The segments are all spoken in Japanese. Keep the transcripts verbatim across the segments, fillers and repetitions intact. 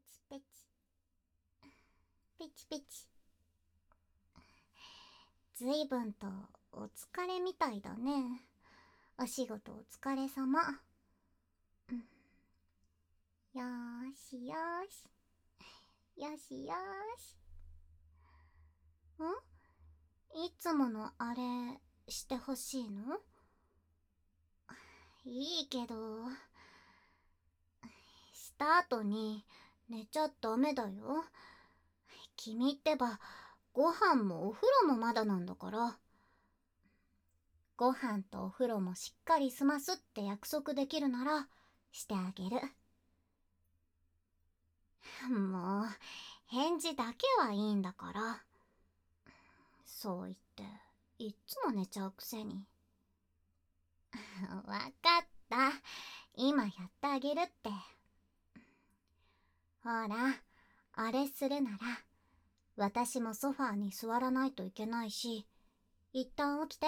チペチペチペチ。ずいぶんとお疲れみたいだね。お仕事お疲れ様。うん、よーしよーしよしよーし。ん？いつものあれしてほしいの？いいけど、した後に寝ちゃダメだよ。君ってばご飯もお風呂もまだなんだから。ご飯とお風呂もしっかり済ますって約束できるならしてあげる。もう返事だけはいいんだから。そう言っていっつも寝ちゃうくせに。わかった、今やってあげるって。ほら、あれするなら私もソファーに座らないといけないし、一旦起きて。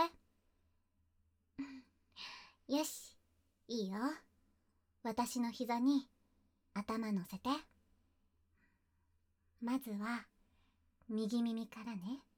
よし、いいよ。私の膝に頭乗せて。まずは右耳からね。